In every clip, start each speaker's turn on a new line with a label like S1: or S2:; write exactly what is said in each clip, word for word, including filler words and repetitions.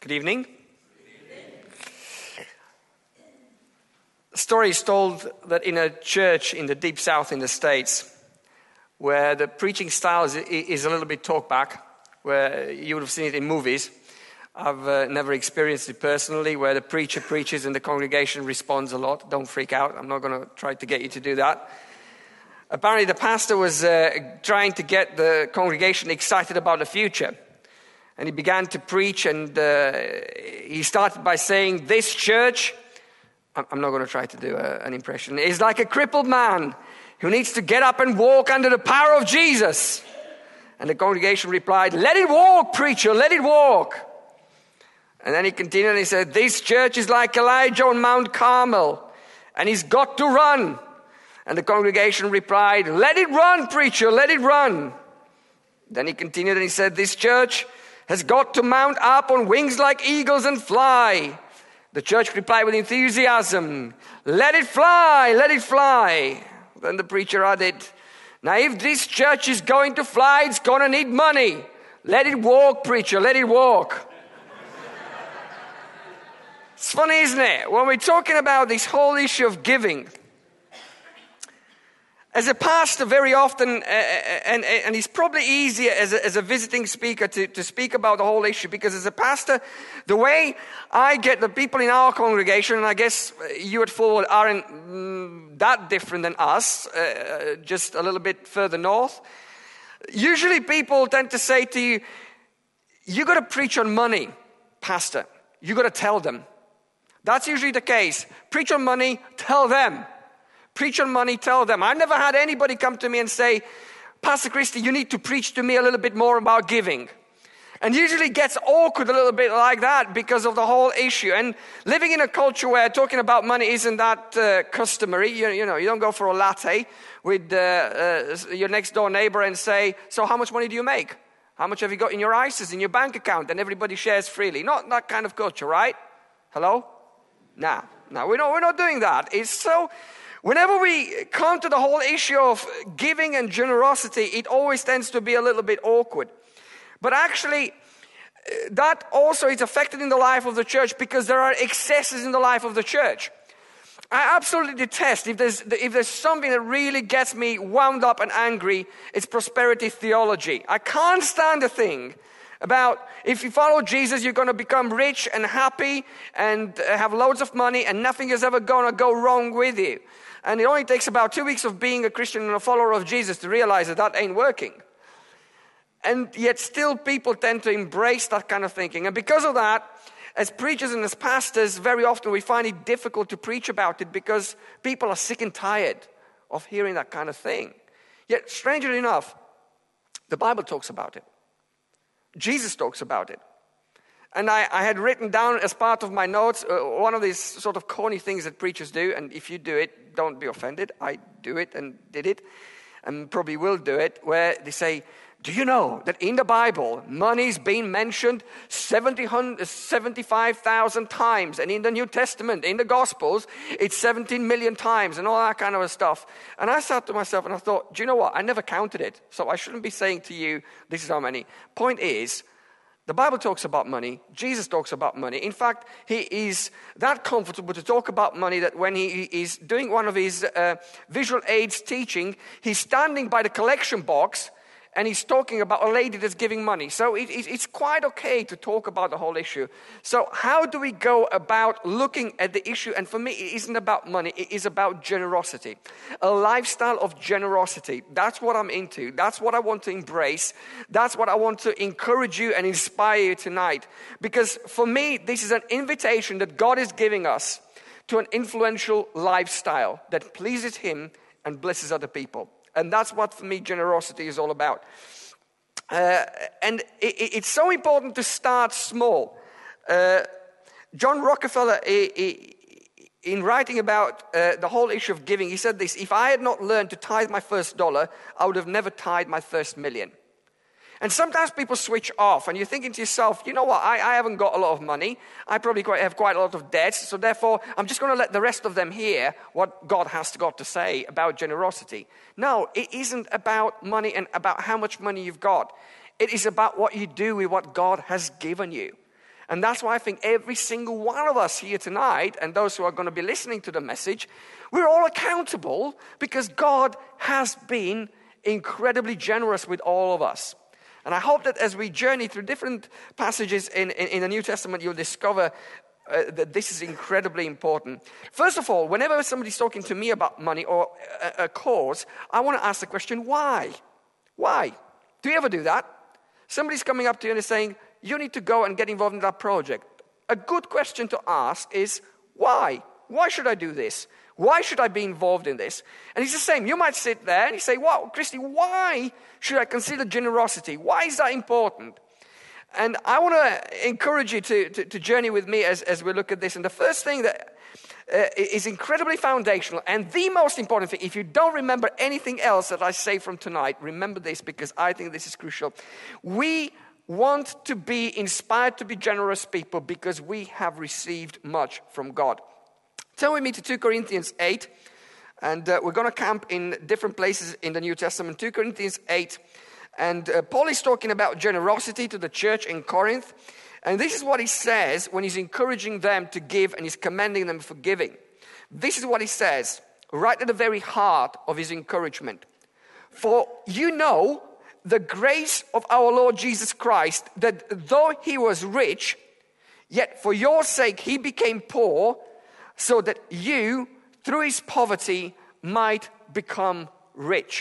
S1: Good evening. A story is told that in a church in the deep south in the States, where the preaching style is, is a little bit talk back, where you would have seen it in movies. I've uh, never experienced it personally, where the preacher preaches and the congregation responds a lot. Don't freak out. I'm not going to try to get you to do that. Apparently the pastor was uh, trying to get the congregation excited about the future. And he began to preach, and uh, he started by saying, this church, I'm not going to try to do a, an impression, is like a crippled man who needs to get up and walk under the power of Jesus. And the congregation replied, let it walk, preacher, let it walk. And then he continued and he said, this church is like Elijah on Mount Carmel, and he's got to run. And the congregation replied, let it run, preacher, let it run. Then he continued and he said, this church has got to mount up on wings like eagles and fly. The church replied with enthusiasm, let it fly, let it fly. Then the preacher added, now if this church is going to fly, it's going to need money. Let it walk, preacher, let it walk. It's funny, isn't it? When we're talking about this whole issue of giving, as a pastor, very often, uh, and, and it's probably easier as a, as a visiting speaker to, to speak about the whole issue, because as a pastor, the way I get the people in our congregation, and I guess you at Forward aren't mm, that different than us, uh, just a little bit further north. Usually people tend to say to you, you got to preach on money, pastor. You got to tell them. That's usually the case. Preach on money, tell them. Preach on money, tell them. I've never had anybody come to me and say, Pastor Christy, you need to preach to me a little bit more about giving. And usually it gets awkward a little bit like that because of the whole issue. And living in a culture where talking about money isn't that uh, customary, you, you know, you don't go for a latte with uh, uh, your next door neighbor and say, so how much money do you make? How much have you got in your I S As, in your bank account? And everybody shares freely. Not that kind of culture, right? Hello? No, no, we're not, we're not doing that. It's so... Whenever we come to the whole issue of giving and generosity, it always tends to be a little bit awkward. But actually, that also is affected in the life of the church because there are excesses in the life of the church. I absolutely detest, if there's, if there's something that really gets me wound up and angry, it's prosperity theology. I can't stand a thing about if you follow Jesus, you're going to become rich and happy and have loads of money and nothing is ever going to go wrong with you. And it only takes about two weeks of being a Christian and a follower of Jesus to realize that that ain't working. And yet still people tend to embrace that kind of thinking. And because of that, as preachers and as pastors, very often we find it difficult to preach about it because people are sick and tired of hearing that kind of thing. Yet, strangely enough, the Bible talks about it. Jesus talks about it. And I, I had written down as part of my notes uh, one of these sort of corny things that preachers do. And if you do it, don't be offended. I do it and did it and probably will do it, where they say, do you know that in the Bible, money's been mentioned seventy-five thousand times, and in the New Testament, in the Gospels, it's seventeen million times, and all that kind of stuff. And I sat to myself and I thought, do you know what? I never counted it, so I shouldn't be saying to you, this is how many. Point is, the Bible talks about money. Jesus talks about money. In fact, he is that comfortable to talk about money that when he is doing one of his uh, visual aids teaching, he's standing by the collection box and he's talking about a lady that's giving money. So it, it, it's quite okay to talk about the whole issue. So how do we go about looking at the issue? And for me, it isn't about money. It is about generosity. A lifestyle of generosity. That's what I'm into. That's what I want to embrace. That's what I want to encourage you and inspire you tonight. Because for me, this is an invitation that God is giving us to an influential lifestyle that pleases Him and blesses other people. And that's what, for me, generosity is all about. Uh, and it, it's so important to start small. Uh, John Rockefeller, he, he, in writing about uh, the whole issue of giving, he said this: if I had not learned to tithe my first dollar, I would have never tithed my first million. And sometimes people switch off, and you're thinking to yourself, you know what, I, I haven't got a lot of money. I probably quite, have quite a lot of debts, so therefore I'm just going to let the rest of them hear what God has got to say about generosity. No, it isn't about money and about how much money you've got. It is about what you do with what God has given you. And that's why I think every single one of us here tonight, and those who are going to be listening to the message, we're all accountable because God has been incredibly generous with all of us. And I hope that as we journey through different passages in, in, in the New Testament, you'll discover uh, that this is incredibly important. First of all, whenever somebody's talking to me about money or a, a cause, I want to ask the question, why? Why? Do you ever do that? Somebody's coming up to you and is saying, you need to go and get involved in that project. A good question to ask is, why? Why should I do this? Why should I be involved in this? And it's the same. You might sit there and you say, wow, Christy, why should I consider generosity? Why is that important? And I want to encourage you to, to, to journey with me as, as we look at this. And the first thing that uh, is incredibly foundational and the most important thing, if you don't remember anything else that I say from tonight, remember this because I think this is crucial. We want to be inspired to be generous people because we have received much from God. Turn with me to Second Corinthians eight, and uh, we're going to camp in different places in the New Testament. Second Corinthians eight, and uh, Paul is talking about generosity to the church in Corinth, and this is what he says when he's encouraging them to give and he's commending them for giving. This is what he says, right at the very heart of his encouragement. For you know the grace of our Lord Jesus Christ, that though he was rich, yet for your sake he became poor, so that you, through his poverty, might become rich.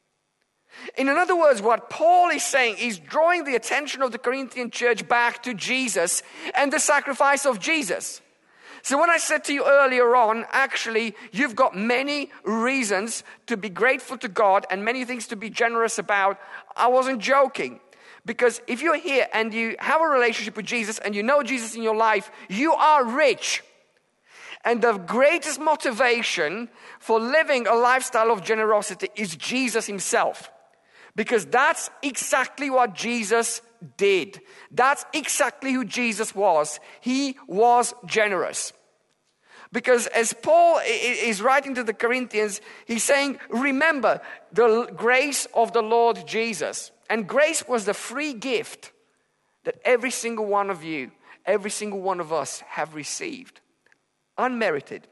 S1: In other words, what Paul is saying is drawing the attention of the Corinthian church back to Jesus and the sacrifice of Jesus. So when I said to you earlier on, actually, you've got many reasons to be grateful to God and many things to be generous about, I wasn't joking. Because if you're here and you have a relationship with Jesus and you know Jesus in your life, you are rich. And the greatest motivation for living a lifestyle of generosity is Jesus himself. Because that's exactly what Jesus did. That's exactly who Jesus was. He was generous. Because as Paul is writing to the Corinthians, he's saying, remember the grace of the Lord Jesus. And grace was the free gift that every single one of you, every single one of us have received. Unmerited.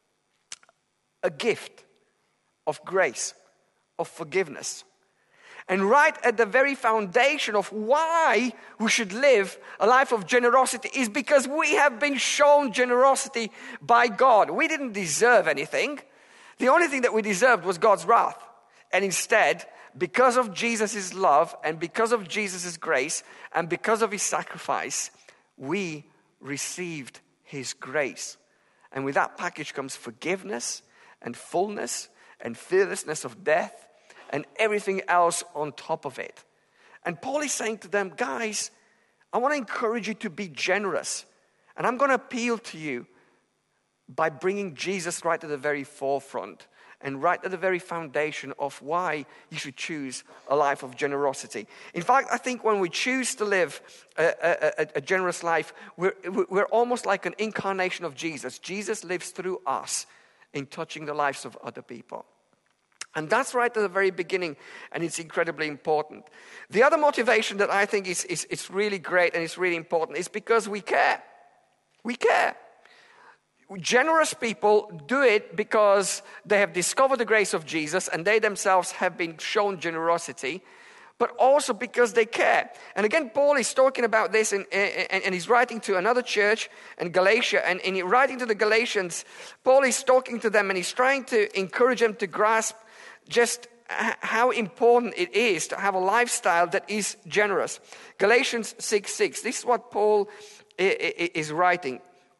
S1: A gift of grace, of forgiveness. And right at the very foundation of why we should live a life of generosity is because we have been shown generosity by God. We didn't deserve anything. The only thing that we deserved was God's wrath. And instead, because of Jesus' love and because of Jesus' grace and because of his sacrifice, we received his grace. And with that package comes forgiveness and fullness and fearlessness of death and everything else on top of it. And Paul is saying to them, guys, I want to encourage you to be generous. And I'm going to appeal to you by bringing Jesus right to the very forefront and right at the very foundation of why you should choose a life of generosity. In fact, I think when we choose to live a, a, a generous life, we're, we're almost like an incarnation of Jesus. Jesus lives through us in touching the lives of other people. And that's right at the very beginning, and it's incredibly important. The other motivation that I think is, is, is really great and it's really important is because we care. We care. Generous people do it because they have discovered the grace of Jesus and they themselves have been shown generosity, but also because they care. And again, Paul is talking about this and, and, and he's writing to another church in Galatia. And in writing to the Galatians, Paul is talking to them and he's trying to encourage them to grasp just how important it is to have a lifestyle that is generous. Galatians six six, this is what Paul is writing.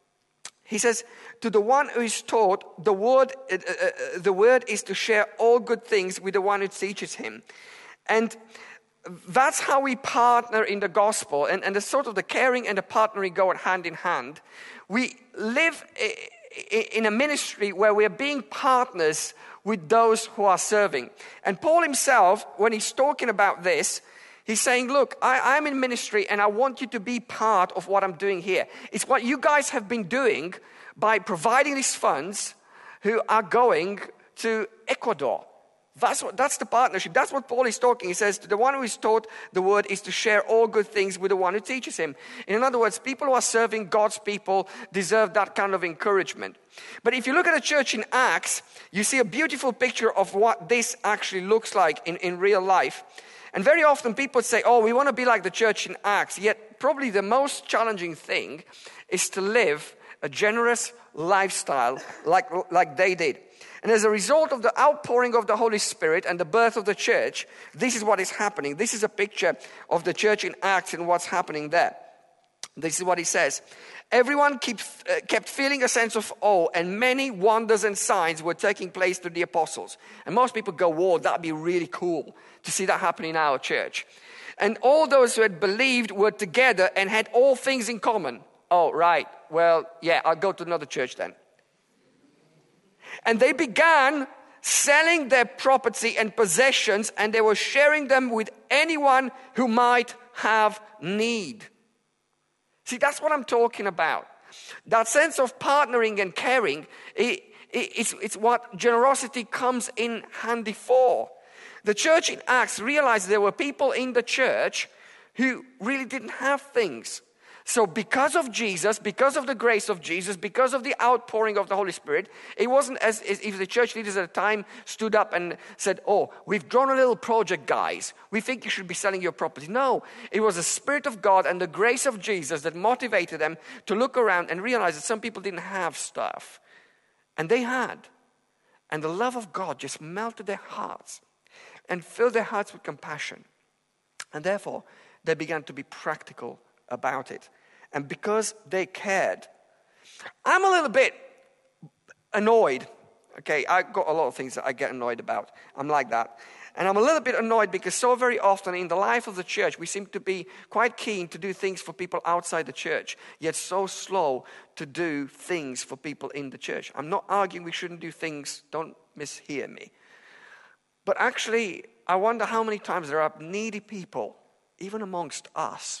S1: He says, to the one who is taught, the word, uh, uh, the word is to share all good things with the one who teaches him. And that's how we partner in the gospel. And, and the sort of the caring and the partnering go hand in hand. We live in a ministry where we are being partners with those who are serving. And Paul himself, when he's talking about this, he's saying, look, I, I'm in ministry and I want you to be part of what I'm doing here. It's what you guys have been doing by providing these funds who are going to Ecuador. That's what, that's the partnership. That's what Paul is talking. He says, the one who is taught the word is to share all good things with the one who teaches him. In other words, people who are serving God's people deserve that kind of encouragement. But if you look at the church in Acts, you see a beautiful picture of what this actually looks like in, in real life. And very often people say, oh, we want to be like the church in Acts. Yet probably the most challenging thing is to live a generous lifestyle like, like they did. And as a result of the outpouring of the Holy Spirit and the birth of the church, this is what is happening. This is a picture of the church in Acts and what's happening there. This is what he says. Everyone keeps, uh, kept feeling a sense of awe, and many wonders and signs were taking place through the apostles. And most people go, whoa, that'd be really cool to see that happen in our church. And all those who had believed were together and had all things in common. Oh, right. Well, yeah, I'll go to another church then. And they began selling their property and possessions, and they were sharing them with anyone who might have need. See, that's what I'm talking about. That sense of partnering and caring, it, it, it's, it's what generosity comes in handy for. The church in Acts realized there were people in the church who really didn't have things. So because of Jesus, because of the grace of Jesus, because of the outpouring of the Holy Spirit, it wasn't as, as if the church leaders at the time stood up and said, oh, we've drawn a little project, guys. We think you should be selling your property. No, it was the Spirit of God and the grace of Jesus that motivated them to look around and realize that some people didn't have stuff. And they had. And the love of God just melted their hearts and filled their hearts with compassion. And therefore, they began to be practical about it. And because they cared, I'm a little bit annoyed. Okay, I got a lot of things that I get annoyed about. I'm like that. And I'm a little bit annoyed because so very often in the life of the church, we seem to be quite keen to do things for people outside the church, yet so slow to do things for people in the church. I'm not arguing we shouldn't do things, don't mishear me. But actually, I wonder how many times there are needy people, even amongst us,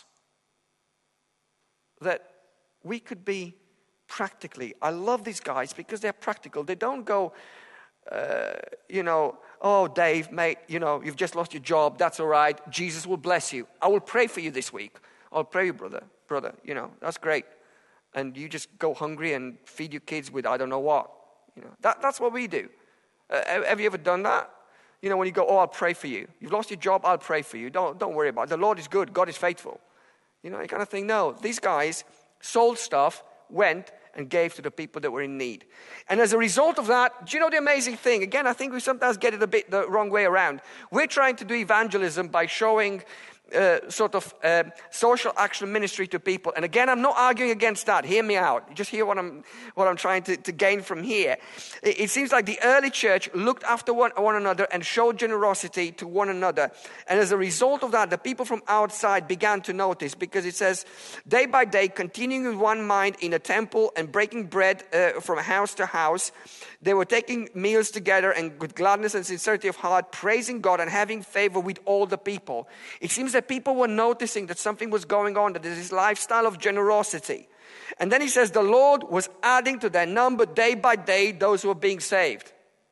S1: that we could be practically. I love these guys because they're practical. They don't go, uh, you know, oh, Dave, mate, you know, you've just lost your job. That's all right. Jesus will bless you. I will pray for you this week. I'll pray you, brother, brother, you know, that's great. And you just go hungry and feed your kids with I don't know what. You know, that, that's what we do. Uh, have you ever done that? You know, when you go, oh, I'll pray for you. You've lost your job, I'll pray for you. Don't, don't worry about it. The Lord is good. God is faithful. You know, you kind of think, no, these guys sold stuff, went and gave to the people that were in need. And as a result of that, do you know the amazing thing? Again, I think we sometimes get it a bit the wrong way around. We're trying to do evangelism by showing uh, sort of uh, social action ministry to people. And again, I'm not arguing against that. Hear me out. Just hear what I'm what I'm trying to, to gain from here. It, it seems like the early church looked after one, one another and showed generosity to one another. And as a result of that, the people from outside began to notice, because it says, day by day, continuing with one mind in a temple and breaking bread uh, from house to house, they were taking meals together and with gladness and sincerity of heart, praising God and having favor with all the people. It seems that people were noticing that something was going on, that there's this lifestyle of generosity. And then he says the Lord was adding to their number day by day those who were being saved.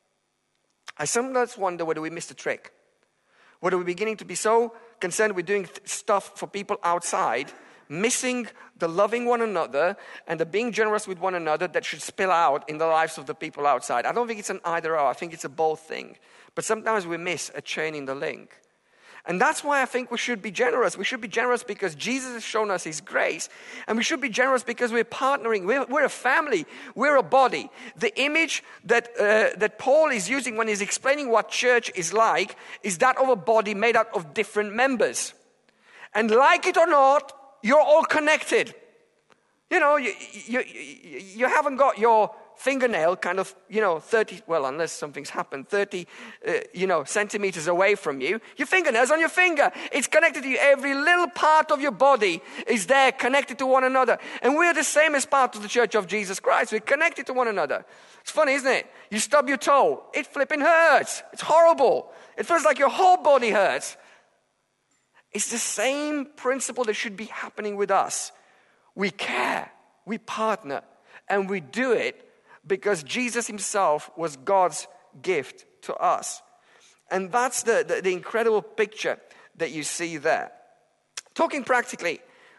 S1: I sometimes wonder whether we missed a trick. Whether we're beginning to be so concerned with doing th- stuff for people outside, missing the loving one another and the being generous with one another that should spill out in the lives of the people outside. I don't think it's an either or. I think it's a both thing. But sometimes we miss a chain in the link. And that's why I think we should be generous. We should be generous because Jesus has shown us his grace. And we should be generous because we're partnering. We're, we're a family. We're a body. The image that, uh, that Paul is using when he's explaining what church is like is that of a body made up of different members. And like it or not, you're all connected. You know, you, you, you, you haven't got your fingernail kind of, you know, thirty, well, unless something's happened, thirty, uh, you know, centimeters away from you. Your fingernail's on your finger. It's connected to you. Every little part of your body is there, connected to one another. And we're the same as part of the Church of Jesus Christ. We're connected to one another. It's funny, isn't it? You stub your toe. It flipping hurts. It's horrible. It feels like your whole body hurts. It's the same principle that should be happening with us. We care, we partner, and we do it because Jesus himself was God's gift to us. And that's the, the, the incredible picture that you see there. Talking practically,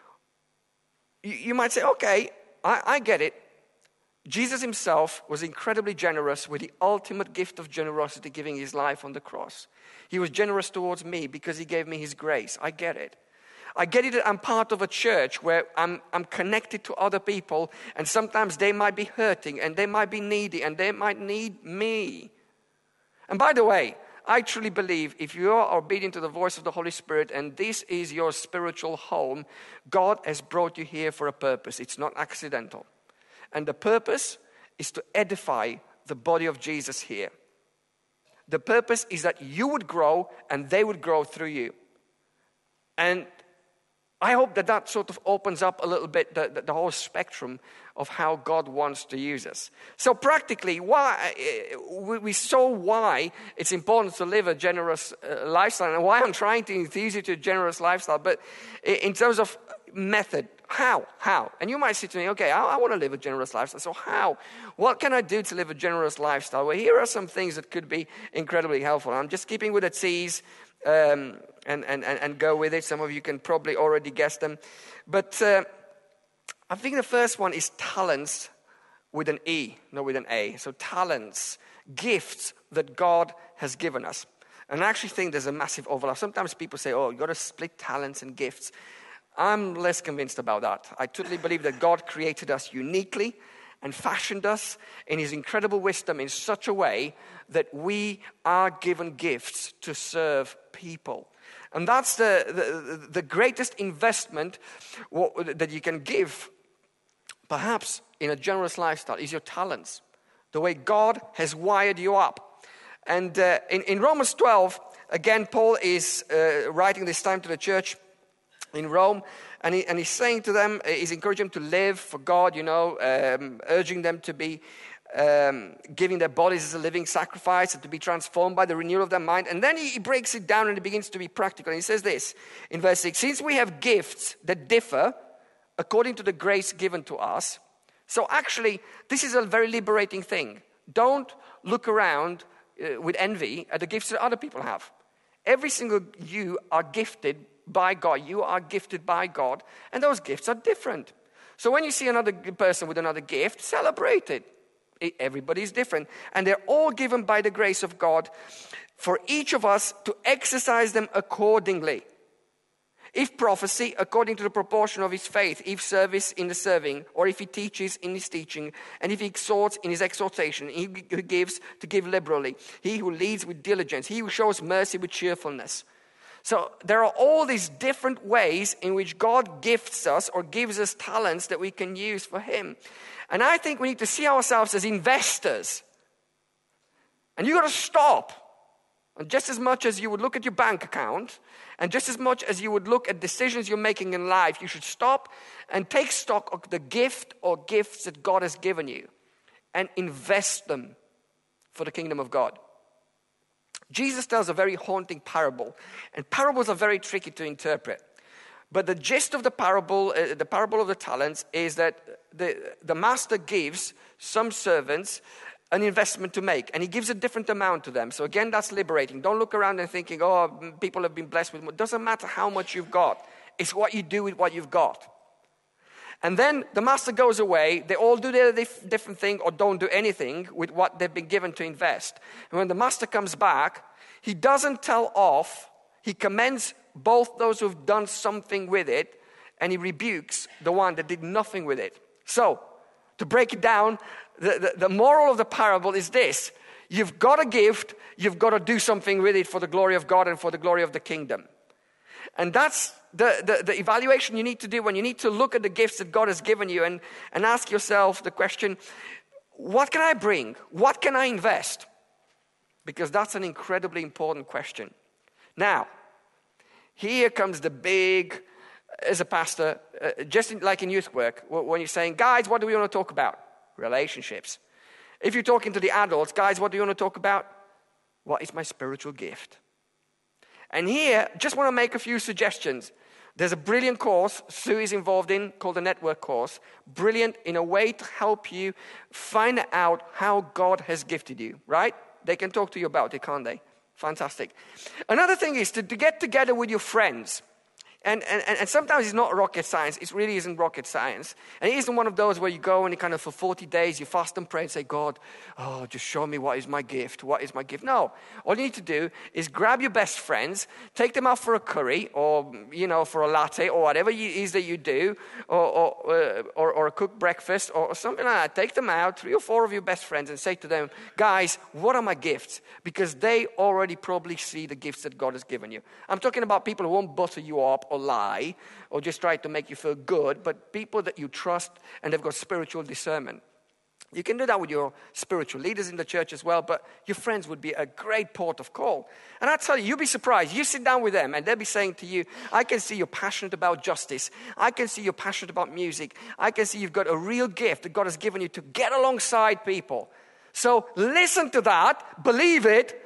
S1: you, you might say, okay, I, I get it. Jesus himself was incredibly generous with the ultimate gift of generosity, giving his life on the cross. He was generous towards me because he gave me his grace. I get it. I get it that I'm part of a church where I'm, I'm connected to other people, and sometimes they might be hurting and they might be needy and they might need me. And by the way, I truly believe if you are obedient to the voice of the Holy Spirit and this is your spiritual home, God has brought you here for a purpose. It's not accidental. And the purpose is to edify the body of Jesus here. The purpose is that you would grow and they would grow through you. And I hope that that sort of opens up a little bit the, the, the whole spectrum of how God wants to use us. So practically, why we saw why it's important to live a generous uh, lifestyle and why I'm trying to enthuse you to a generous lifestyle. But in terms of method, how? How? And you might say to me, okay, I, I want to live a generous lifestyle. So how? What can I do to live a generous lifestyle? Well, here are some things that could be incredibly helpful. I'm just keeping with the T's um, and, and, and go with it. Some of you can probably already guess them. But uh, I think the first one is talents with an E, not with an A. So talents, gifts that God has given us. And I actually think there's a massive overlap. Sometimes people say, oh, you've got to split talents and gifts. I'm less convinced about that. I totally believe that God created us uniquely and fashioned us in his incredible wisdom in such a way that we are given gifts to serve people. And that's the, the, the greatest investment that you can give, perhaps in a generous lifestyle, is your talents, the way God has wired you up. And uh, in, in Romans twelve, again, Paul is uh, writing this time to the church in Rome, and, he, and he's saying to them, he's encouraging them to live for God, you know, um, urging them to be um, giving their bodies as a living sacrifice and to be transformed by the renewal of their mind. And then he, he breaks it down and it begins to be practical. And he says this in verse six, since we have gifts that differ according to the grace given to us. So actually, this is a very liberating thing. Don't look around uh, with envy at the gifts that other people have. Every single you are gifted by God. You are gifted by God, and those gifts are different. So when you see another person with another gift, celebrate it. it everybody's different, and they're all given by the grace of God for each of us to exercise them accordingly. If prophecy, according to the proportion of his faith, if service in the serving, or if he teaches in his teaching, and if he exhorts in his exhortation, he who gives to give liberally, he who leads with diligence, he who shows mercy with cheerfulness. So there are all these different ways in which God gifts us or gives us talents that we can use for him. And I think we need to see ourselves as investors. And you've got to stop. And just as much as you would look at your bank account, and just as much as you would look at decisions you're making in life, you should stop and take stock of the gift or gifts that God has given you and invest them for the kingdom of God. Jesus tells a very haunting parable, and parables are very tricky to interpret. But the gist of the parable, uh, the parable of the talents, is that the, the master gives some servants an investment to make, and he gives a different amount to them. So again, that's liberating. Don't look around and thinking, oh, people have been blessed with more. It doesn't matter how much you've got. It's what you do with what you've got. And then the master goes away. They all do their dif- different thing or don't do anything with what they've been given to invest. And when the master comes back, he doesn't tell off. He commends both those who've done something with it, and he rebukes the one that did nothing with it. So, to break it down, the, the, the moral of the parable is this. You've got a gift. You've got to do something with it for the glory of God and for the glory of the kingdom. And that's the, the, the evaluation you need to do when you need to look at the gifts that God has given you and, and ask yourself the question, what can I bring? What can I invest? Because that's an incredibly important question. Now, here comes the big, as a pastor, uh, just in, like in youth work, when you're saying, guys, what do we want to talk about? Relationships. If you're talking to the adults, guys, what do you want to talk about? What is my spiritual gift? And here, just want to make a few suggestions. There's a brilliant course Sue is involved in called the Network Course. Brilliant in a way to help you find out how God has gifted you, right? They can talk to you about it, can't they? Fantastic. Another thing is to, to get together with your friends. And, and, and sometimes it's not rocket science. It really isn't rocket science. And it isn't one of those where you go and you kind of for forty days, you fast and pray and say, God, oh, just show me what is my gift. What is my gift? No. All you need to do is grab your best friends, take them out for a curry or, you know, for a latte or whatever it is that you do, or, or, uh, or, or a cooked breakfast or something like that. Take them out, three or four of your best friends, and say to them, guys, what are my gifts? Because they already probably see the gifts that God has given you. I'm talking about people who won't butter you up or lie or just try to make you feel good, but people that you trust and they've got spiritual discernment. You can do that with your spiritual leaders in the church as well, but your friends would be a great port of call. And I tell you, you'll be surprised. You sit down with them and they'll be saying to you, I can see you're passionate about justice. I can see you're passionate about music. I can see you've got a real gift that God has given you to get alongside people. So listen to that, believe it,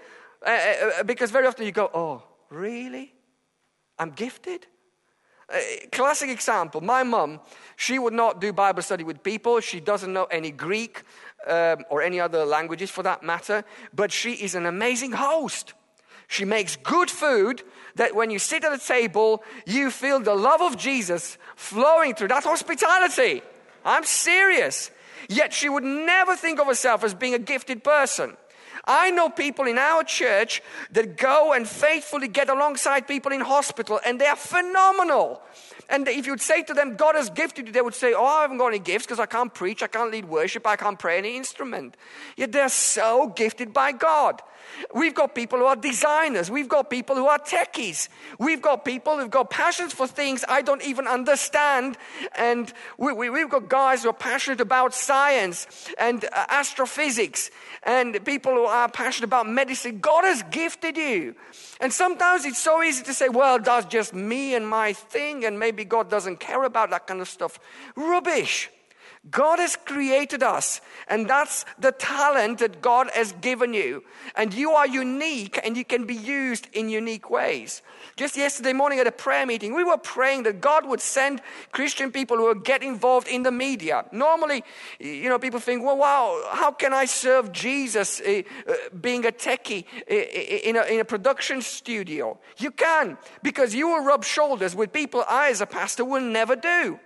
S1: uh, because very often you go, oh, really? I'm gifted? Uh, classic example, my mum, she would not do Bible study with people. She doesn't know any Greek um, or any other languages for that matter, but she is an amazing host. She makes good food that when you sit at a table, you feel the love of Jesus flowing through that hospitality. I'm serious. Yet she would never think of herself as being a gifted person. I know people in our church that go and faithfully get alongside people in hospital, and they are phenomenal. And if you'd say to them, God has gifted you, they would say, oh, I haven't got any gifts because I can't preach, I can't lead worship, I can't play any instrument. Yet they're so gifted by God. We've got people who are designers. We've got people who are techies. We've got people who've got passions for things I don't even understand. And we, we, we've got guys who are passionate about science and uh, astrophysics, and people who are passionate about medicine. God has gifted you. And sometimes it's so easy to say, well, that's just me and my thing, and maybe God doesn't care about that kind of stuff. Rubbish. God has created us, and that's the talent that God has given you. And you are unique, and you can be used in unique ways. Just yesterday morning at a prayer meeting, we were praying that God would send Christian people who would get involved in the media. Normally, you know, people think, well, wow, how can I serve Jesus uh, uh, being a techie uh, in, a, in a production studio? You can, because you will rub shoulders with people I, as a pastor, will never do.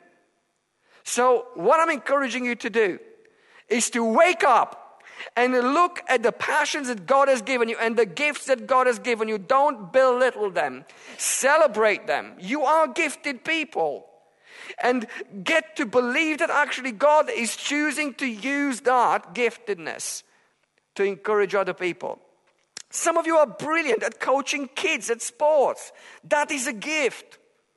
S1: So what I'm encouraging you to do is to wake up and look at the passions that God has given you and the gifts that God has given you. Don't belittle them. Celebrate them. You are gifted people. And get to believe that actually God is choosing to use that giftedness to encourage other people. Some of you are brilliant at coaching kids at sports. That is a gift.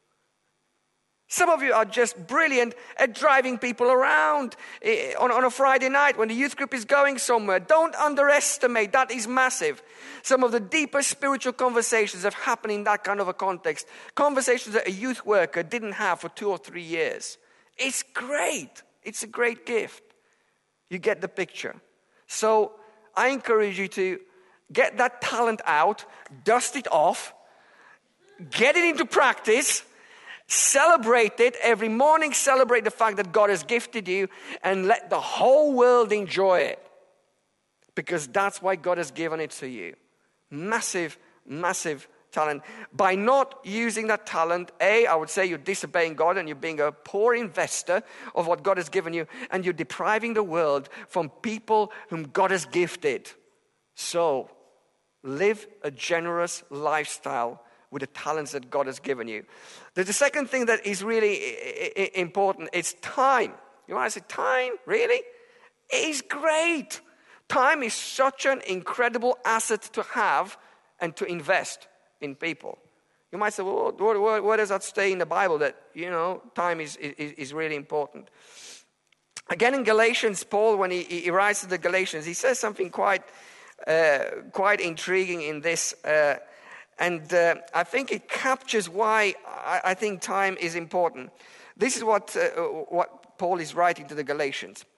S1: Some of you are just brilliant at driving people around on, on a Friday night when the youth group is going somewhere. Don't underestimate. That is massive. Some of the deepest spiritual conversations have happened in that kind of a context. Conversations that a youth worker didn't have for two or three years. It's great. It's a great gift. You get the picture. So I encourage you to get that talent out, dust it off, get it into practice. Celebrate it every morning. Celebrate the fact that God has gifted you, and let the whole world enjoy it, because that's why God has given it to you. Massive, massive talent. By not using that talent, A, I would say you're disobeying God and you're being a poor investor of what God has given you, and you're depriving the world from people whom God has gifted. So, live a generous lifestyle with the talents that God has given you. The second thing that is really important is time. You want to say time? Really? It is great. Time is such an incredible asset to have and to invest in people. You might say, well, where, where, where does that stay in the Bible that, you know, time is, is, is really important? Again, in Galatians, Paul, when he, he writes to the Galatians, he says something quite, uh, quite intriguing in this. Uh, And uh, I think it captures why I, I think time is important. This is what, uh, what Paul is writing to the Galatians.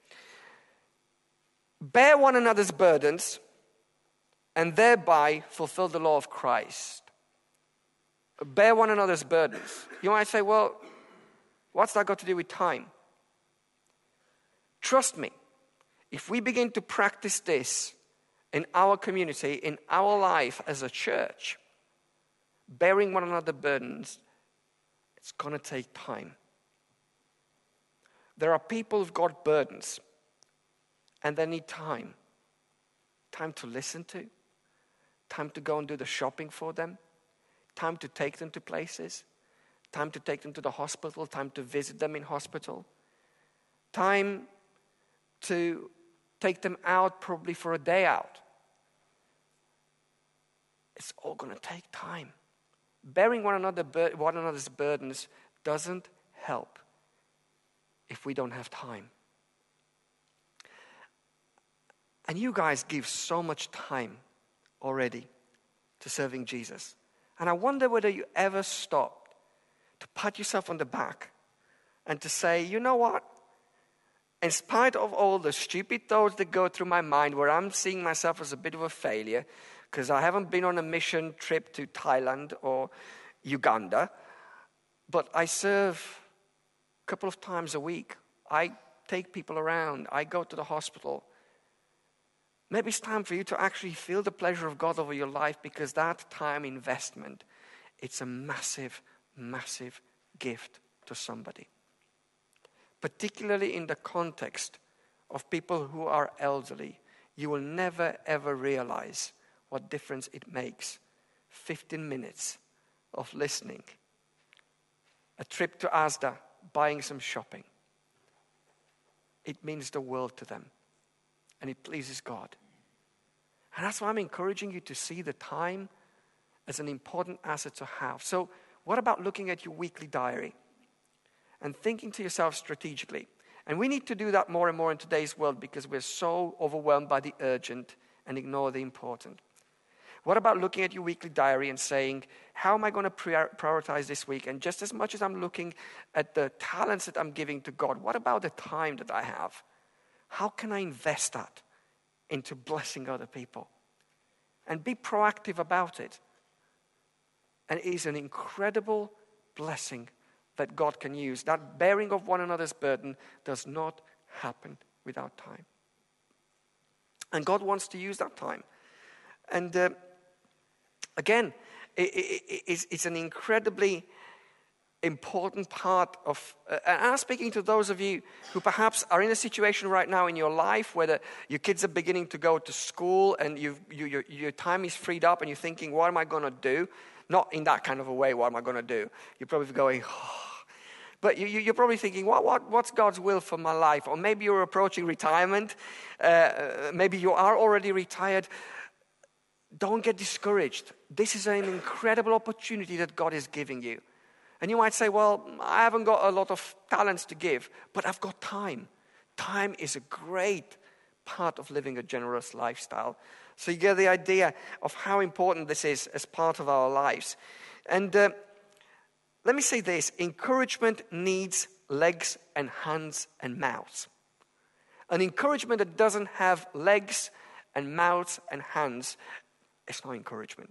S1: Bear one another's burdens and thereby fulfill the law of Christ. Bear one another's burdens. You might say, well, what's that got to do with time? Trust me, if we begin to practice this in our community, in our life as a church, bearing one another burdens, it's going to take time. There are people who've got burdens, and they need time. Time to listen to, time to go and do the shopping for them, time to take them to places, time to take them to the hospital, time to visit them in hospital, time to take them out probably for a day out. It's all going to take time. Bearing one another, one another's burdens doesn't help if we don't have time. And you guys give so much time already to serving Jesus. And I wonder whether you ever stopped to pat yourself on the back and to say, you know what? In spite of all the stupid thoughts that go through my mind where I'm seeing myself as a bit of a failure because I haven't been on a mission trip to Thailand or Uganda, but I serve a couple of times a week. I take people around. I go to the hospital. Maybe it's time for you to actually feel the pleasure of God over your life, because that time investment, it's a massive, massive gift to somebody. Particularly in the context of people who are elderly, you will never ever realize what difference it makes. fifteen minutes of listening, a trip to Asda, buying some shopping. It means the world to them, and it pleases God. And that's why I'm encouraging you to see the time as an important asset to have. So what about looking at your weekly diary and thinking to yourself strategically? And we need to do that more and more in today's world because we're so overwhelmed by the urgent and ignore the important. What about looking at your weekly diary and saying, how am I going to prioritize this week? And just as much as I'm looking at the talents that I'm giving to God, what about the time that I have? How can I invest that into blessing other people? And be proactive about it. And it is an incredible blessing that God can use. That bearing of one another's burden does not happen without time. And God wants to use that time. And uh, again, it, it, it's, it's an incredibly important part of, uh, and I'm speaking to those of you who perhaps are in a situation right now in your life where the, your kids are beginning to go to school and you've, you, your, your time is freed up and you're thinking, what am I going to do? Not in that kind of a way, what am I going to do? You're probably going, oh. But you, you're probably thinking, what, what, what's God's will for my life? Or maybe you're approaching retirement. Uh, maybe you are already retired. Don't get discouraged. This is an incredible opportunity that God is giving you. And you might say, well, I haven't got a lot of talents to give, but I've got time. Time is a great part of living a generous lifestyle. So you get the idea of how important this is as part of our lives. And uh, let me say this, encouragement needs legs and hands and mouths. An encouragement that doesn't have legs and mouths and hands, it's not encouragement.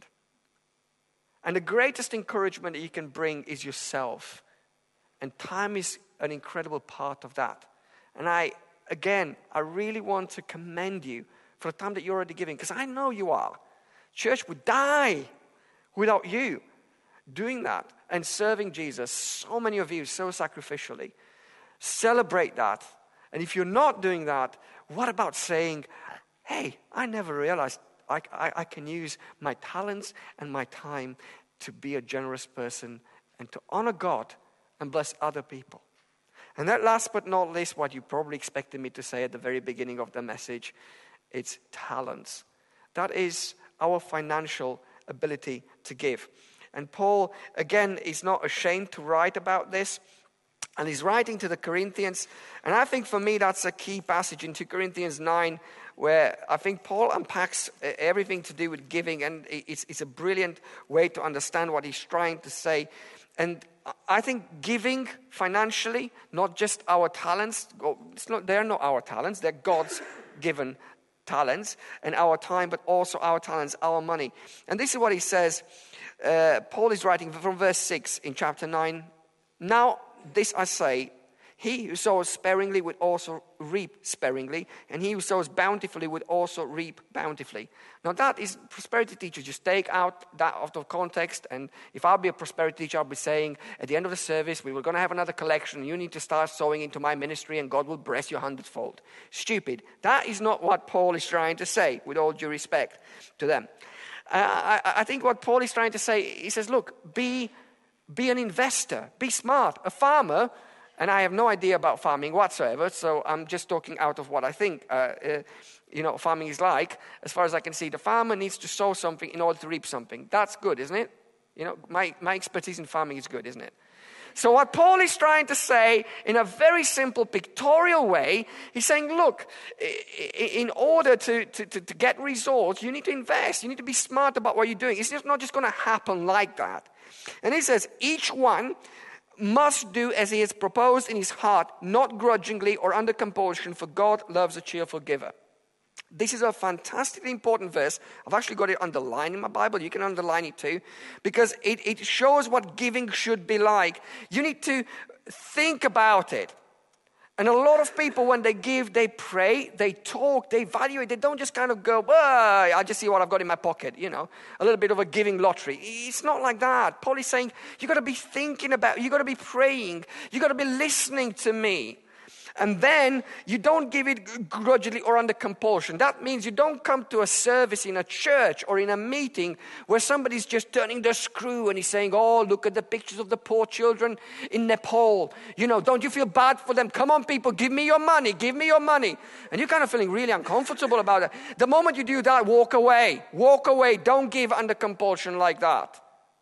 S1: And the greatest encouragement that you can bring is yourself. And time is an incredible part of that. And I, again, I really want to commend you for the time that you're already giving, because I know you are. Church would die without you doing that and serving Jesus. So many of you so sacrificially. Celebrate that. And if you're not doing that, what about saying, hey, I never realized I, I, I can use my talents and my time to be a generous person and to honor God and bless other people. And that last but not least, what you probably expected me to say at the very beginning of the message, it's talents. That is our financial ability to give. And Paul, again, is not ashamed to write about this. And he's writing to the Corinthians. And I think for me that's a key passage in Second Corinthians nine, where I think Paul unpacks everything to do with giving. And it's, it's a brilliant way to understand what he's trying to say. And I think giving financially, not just our talents, it's not, they're not our talents, they're God's given talents and our time, but also our talents, our money. And this is what he says. Uh, Paul is writing from verse six in chapter nine. Now, this I say, He who sows sparingly would also reap sparingly, and he who sows bountifully would also reap bountifully. Now that is prosperity teachers just take out that out of context, and if I'll be a prosperity teacher, I'll be saying at the end of the service, we were going to have another collection, you need to start sowing into my ministry and God will bless you a hundredfold. Stupid. That is not what Paul is trying to say, with all due respect to them. Uh, I, I think what Paul is trying to say, he says, look, be, be an investor, be smart. A farmer, and I have no idea about farming whatsoever, so I'm just talking out of what I think, uh, uh, you know, farming is like. As far as I can see, the farmer needs to sow something in order to reap something. That's good, isn't it? You know, my, my expertise in farming is good, isn't it? So what Paul is trying to say in a very simple pictorial way, he's saying, look, in order to, to, to get results, you need to invest. You need to be smart about what you're doing. It's just not just going to happen like that. And he says, each one must do as he has proposed in his heart, not grudgingly or under compulsion, for God loves a cheerful giver. This is a fantastically important verse. I've actually got it underlined in my Bible. You can underline it too, because it, it shows what giving should be like. You need to think about it. And a lot of people, when they give, they pray, they talk, they evaluate. They don't just kind of go, well, I just see what I've got in my pocket, you know, a little bit of a giving lottery. It's not like that. Paul is saying, you've got to be thinking about, you've got to be praying, you've got to be listening to me. And then you don't give it grudgingly or under compulsion. That means you don't come to a service in a church or in a meeting where somebody's just turning the screw and he's saying, oh, look at the pictures of the poor children in Nepal. You know, don't you feel bad for them? Come on, people, give me your money, give me your money. And you're kind of feeling really uncomfortable about it. The moment you do that, walk away. Walk away. Don't give under compulsion like that.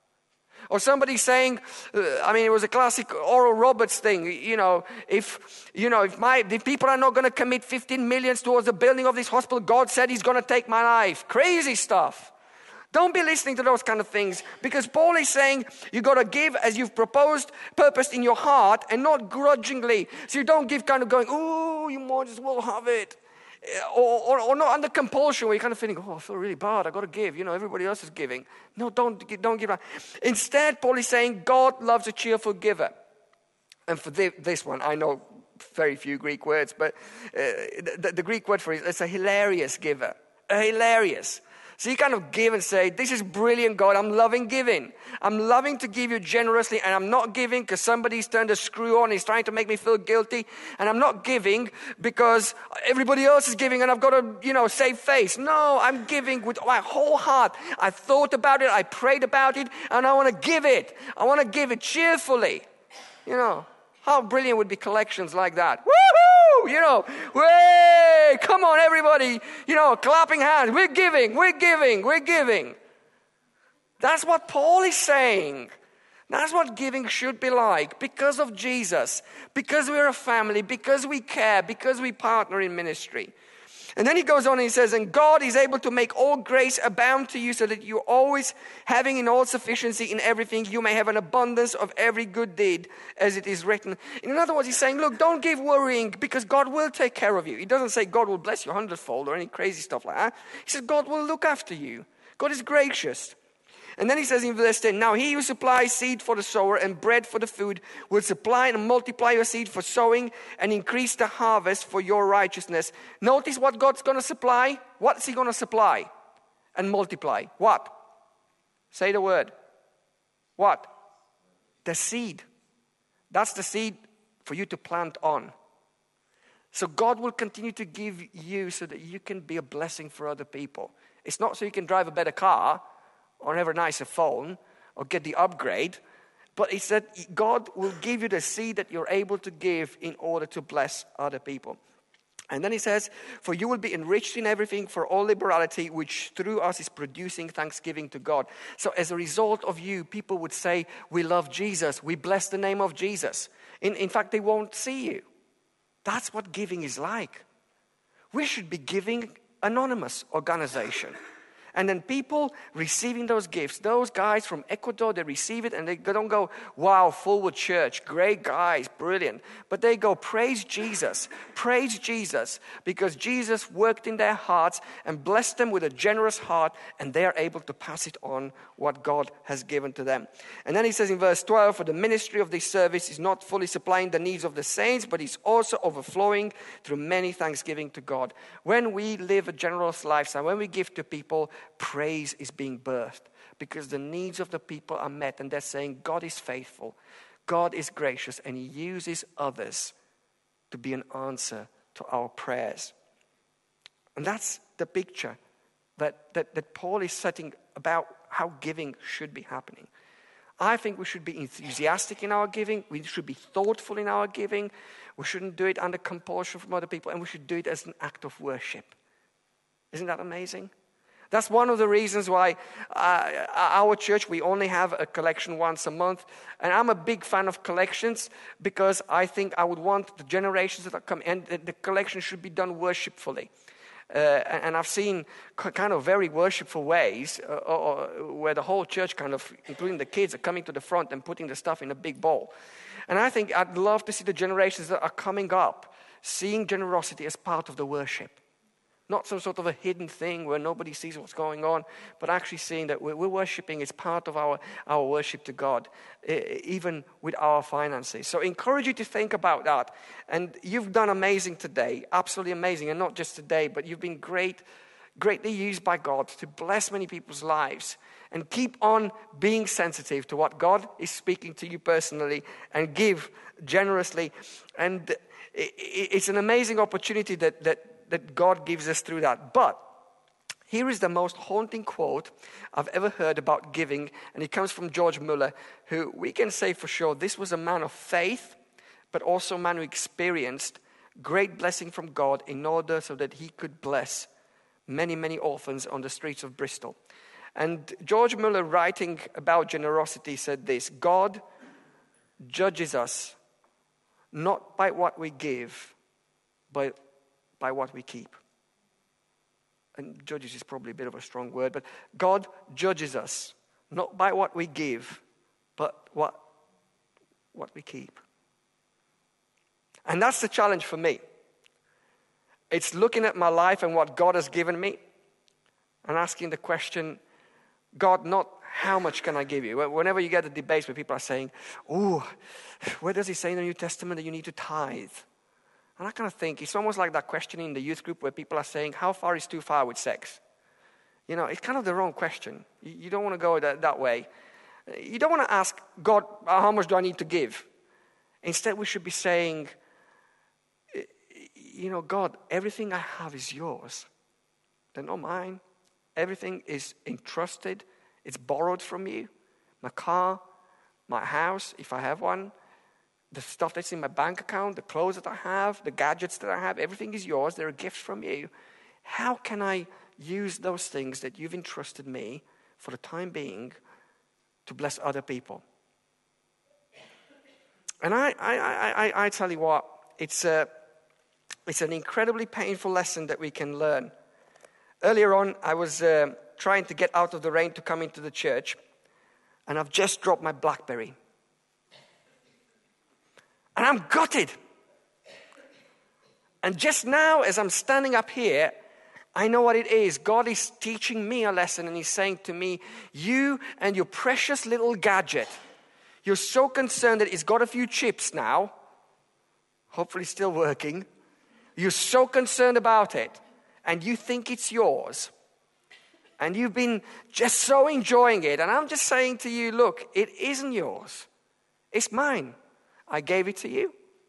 S1: Or somebody saying, uh, I mean, it was a classic Oral Roberts thing. You know, if you know, if my if people are not going to commit fifteen millions towards the building of this hospital, God said He's going to take my life. Crazy stuff. Don't be listening to those kind of things, because Paul is saying you got to give as you've proposed, purposed in your heart, and not grudgingly. So you don't give kind of going, oh, you might as well have it. Or, or, or not under compulsion, where you're kind of feeling, oh, I feel really bad, I've got to give. You know, everybody else is giving. No, don't, don't give. Instead, Paul is saying God loves a cheerful giver. And for the, this one, I know very few Greek words, but uh, the, the Greek word for it is a hilarious giver. A hilarious. So you kind of give and say, this is brilliant, God. I'm loving giving. I'm loving to give you generously, and I'm not giving because somebody's turned a screw on. He's trying to make me feel guilty. And I'm not giving because everybody else is giving and I've got to, you know, save face. No, I'm giving with my whole heart. I thought about it. I prayed about it, and I want to give it. I want to give it cheerfully. You know, how brilliant would be collections like that? Woohoo! You know, way! Come on, everybody. You know, clapping hands. We're giving, we're giving, we're giving. That's what Paul is saying. That's what giving should be like, because of Jesus, because we're a family, because we care, because we partner in ministry. And then he goes on and he says, and God is able to make all grace abound to you, so that you're always having in all sufficiency in everything, you may have an abundance of every good deed, as it is written. In other words, he's saying, look, don't give worrying, because God will take care of you. He doesn't say God will bless you a hundredfold or any crazy stuff like that. He says God will look after you. God is gracious. And then he says in verse ten, now he who supplies seed for the sower and bread for the food will supply and multiply your seed for sowing and increase the harvest for your righteousness. Notice what God's going to supply. What's he going to supply and multiply? What? Say the word. What? The seed. That's the seed for you to plant on. So God will continue to give you so that you can be a blessing for other people. It's not so you can drive a better car or have a nicer phone, or get the upgrade. But it's that God will give you the seed that you're able to give in order to bless other people. And then he says, for you will be enriched in everything for all liberality, which through us is producing thanksgiving to God. So as a result of you, people would say, we love Jesus. We bless the name of Jesus. In, in fact, they won't see you. That's what giving is like. We should be giving anonymous organization. And then people receiving those gifts, those guys from Ecuador, they receive it and they don't go, wow, Fullwood Church, great guys, brilliant. But they go, praise Jesus, praise Jesus, because Jesus worked in their hearts and blessed them with a generous heart, and they are able to pass it on what God has given to them. And then he says in verse twelve, for the ministry of this service is not fully supplying the needs of the saints, but is also overflowing through many thanksgiving to God. When we live a generous lifestyle, when we give to people, praise is being birthed because the needs of the people are met, and they're saying God is faithful, God is gracious, and he uses others to be an answer to our prayers. And that's the picture that, that, that Paul is setting about how giving should be happening. I think we should be enthusiastic in our giving. We should be thoughtful in our giving. We shouldn't do it under compulsion from other people, and we should do it as an act of worship. Isn't that amazing? That's one of the reasons why uh, our church, we only have a collection once a month. And I'm a big fan of collections because I think I would want the generations that are coming, and the, the collection should be done worshipfully. Uh, and I've seen kind of very worshipful ways uh, uh, where the whole church kind of, including the kids, are coming to the front and putting the stuff in a big bowl. And I think I'd love to see the generations that are coming up seeing generosity as part of the worship. Not some sort of a hidden thing where nobody sees what's going on, but actually seeing that we're, we're worshiping is part of our, our worship to God, even with our finances. So I encourage you to think about that. And you've done amazing today, absolutely amazing. And not just today, but you've been great, greatly used by God to bless many people's lives. And keep on being sensitive to what God is speaking to you personally, and give generously. And it's an amazing opportunity that that that God gives us through that. But here is the most haunting quote I've ever heard about giving, and it comes from George Muller, who we can say for sure this was a man of faith, but also a man who experienced great blessing from God in order so that he could bless many, many orphans on the streets of Bristol. And George Muller, writing about generosity, said this: God judges us not by what we give, but by what we keep. And judges is probably a bit of a strong word, but God judges us not by what we give, but what, what we keep. And that's the challenge for me. It's looking at my life and what God has given me and asking the question, God, not how much can I give you? Whenever you get the debates where people are saying, oh, where does it say in the New Testament that you need to tithe? And I kind of think it's almost like that question in the youth group where people are saying, how far is too far with sex? You know, it's kind of the wrong question. You don't want to go that, that way. You don't want to ask God, how much do I need to give? Instead, we should be saying, you know, God, everything I have is yours. They're not mine. Everything is entrusted. It's borrowed from you. My car, my house, if I have one, the stuff that's in my bank account, the clothes that I have, the gadgets that I have, everything is yours. They're a gift from you. How can I use those things that you've entrusted me for the time being to bless other people? And I, I, I, I tell you what, it's a, it's an incredibly painful lesson that we can learn. Earlier on, I was uh, trying to get out of the rain to come into the church, and I've just dropped my BlackBerry. And I'm gutted. And just now, as I'm standing up here, I know what it is. God is teaching me a lesson, and he's saying to me, you and your precious little gadget, you're so concerned that it's got a few chips now, hopefully still working. You're so concerned about it, and you think it's yours. And you've been just so enjoying it. And I'm just saying to you, look, it isn't yours. It's mine. I gave it to you,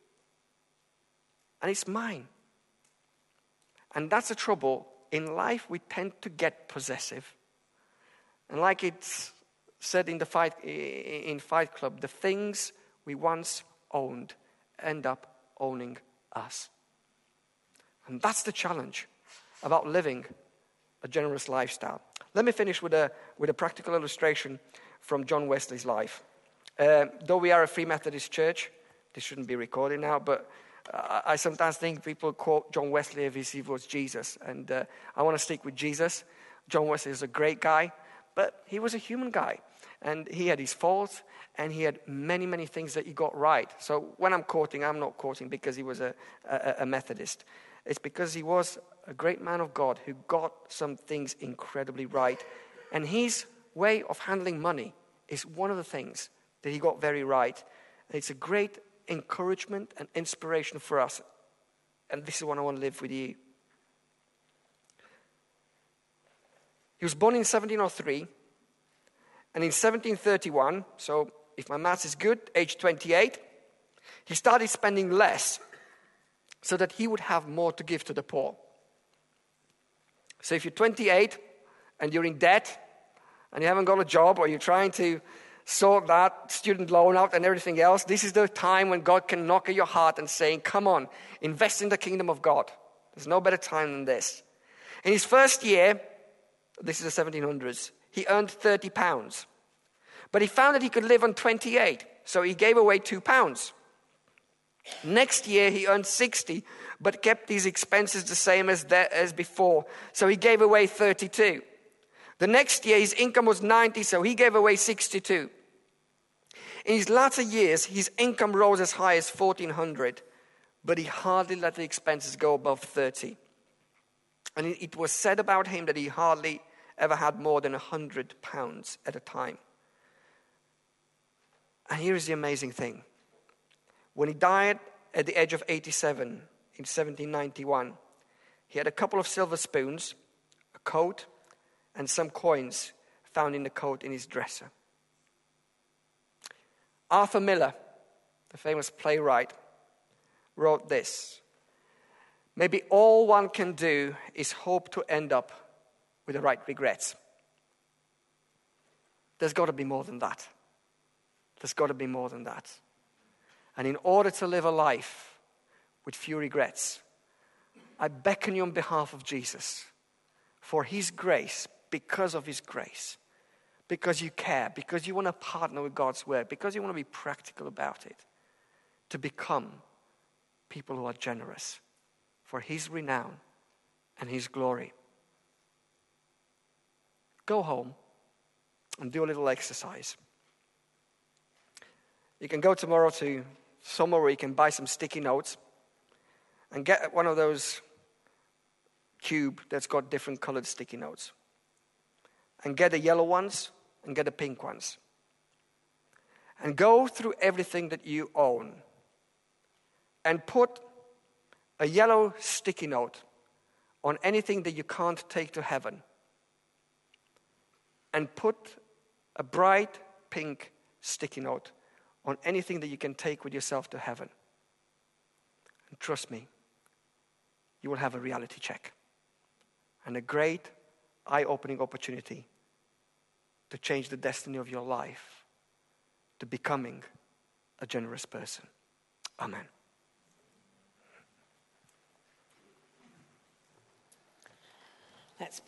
S1: and it's mine. And that's the trouble. In life, we tend to get possessive. And like it's said in the fight in Fight Club, the things we once owned end up owning us. And that's the challenge about living a generous lifestyle. Let me finish with a, with a practical illustration from John Wesley's life. Uh, though we are a Free Methodist church, this shouldn't be recorded now, but uh, I sometimes think people quote John Wesley as if he was Jesus. And uh, I want to stick with Jesus. John Wesley is a great guy, but he was a human guy. And he had his faults, and he had many, many things that he got right. So when I'm quoting, I'm not quoting because he was a, a, a Methodist. It's because he was a great man of God who got some things incredibly right. And his way of handling money is one of the things that he got very right. And it's a great encouragement and inspiration for us. And this is what I want to live with you. He was born in seventeen oh three. And in seventeen thirty-one, so if my maths is good, age twenty-eight, he started spending less so that he would have more to give to the poor. So if you're twenty-eight and you're in debt and you haven't got a job, or you're trying to sort that student loan out and everything else, this is the time when God can knock at your heart and saying, come on, invest in the kingdom of God. There's no better time than this. In his first year, this is the seventeen hundreds, he earned thirty pounds. But he found that he could live on twenty-eight, so he gave away two pounds. Next year, he earned sixty, but kept his expenses the same as, that, as before, so he gave away thirty-two. The next year, his income was ninety, so he gave away sixty-two. In his latter years, his income rose as high as fourteen hundred, but he hardly let the expenses go above thirty. And it was said about him that he hardly ever had more than one hundred pounds at a time. And here is the amazing thing. When he died at the age of eighty-seven in seventeen ninety-one, he had a couple of silver spoons, a coat, and some coins found in the coat in his dresser. Arthur Miller, the famous playwright, wrote this: maybe all one can do is hope to end up with the right regrets. There's got to be more than that. There's got to be more than that. And in order to live a life with few regrets, I beckon you on behalf of Jesus, for his grace, because of his grace, because you care, because you want to partner with God's word, because you want to be practical about it, to become people who are generous for his renown and his glory. Go home and do a little exercise. You can go tomorrow to somewhere where you can buy some sticky notes and get one of those cube that's got different colored sticky notes. And get the yellow ones and get the pink ones. And go through everything that you own and put a yellow sticky note on anything that you can't take to heaven. And put a bright pink sticky note on anything that you can take with yourself to heaven. And trust me, you will have a reality check and a great eye-opening opportunity to change the destiny of your life to becoming a generous person. Amen.
S2: Let's